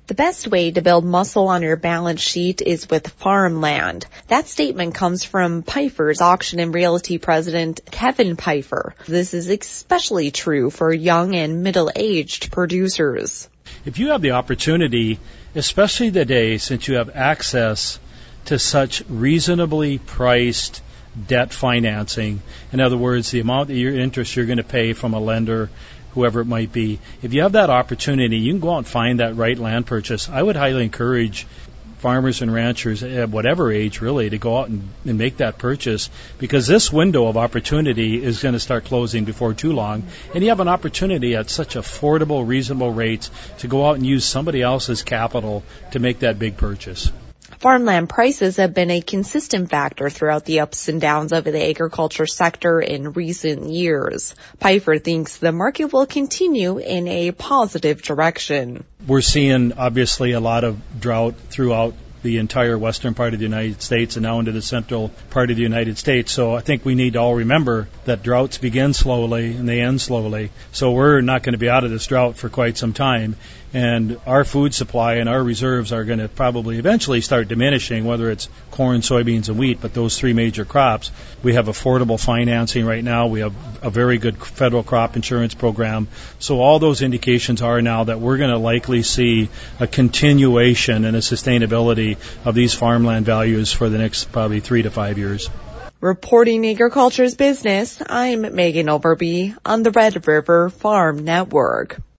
The best way to build muscle on your balance sheet is with farmland. That statement comes from Pifer's Auction and Realty president, Kevin Pifer. This is especially true for young and middle-aged producers. If you have the opportunity, especially today, since you have access to such reasonably priced debt financing, in other words, the amount that your interest you're going to pay from a lender, whoever it might be, if you have that opportunity, you can go out and find that right land purchase. I would highly encourage farmers and ranchers at whatever age really to go out and make that purchase, because this window of opportunity is going to start closing before too long, and you have an opportunity at such affordable, reasonable rates to go out and use somebody else's capital to make that big purchase. Farmland prices have been a consistent factor throughout the ups and downs of the agriculture sector in recent years. Pifer thinks the market will continue in a positive direction. We're seeing, obviously, a lot of drought throughout the entire western part of the United States and now into the central part of the United States. So I think we need to all remember that droughts begin slowly and they end slowly. So we're not going to be out of this drought for quite some time. And our food supply and our reserves are going to probably eventually start diminishing, whether it's corn, soybeans, and wheat, but those three major crops. We have affordable financing right now. We have a very good federal crop insurance program. So all those indications are now that we're going to likely see a continuation and a sustainability of these farmland values for the next probably 3 to 5 years. Reporting Agriculture's Business, I'm Megan Overby on the Red River Farm Network.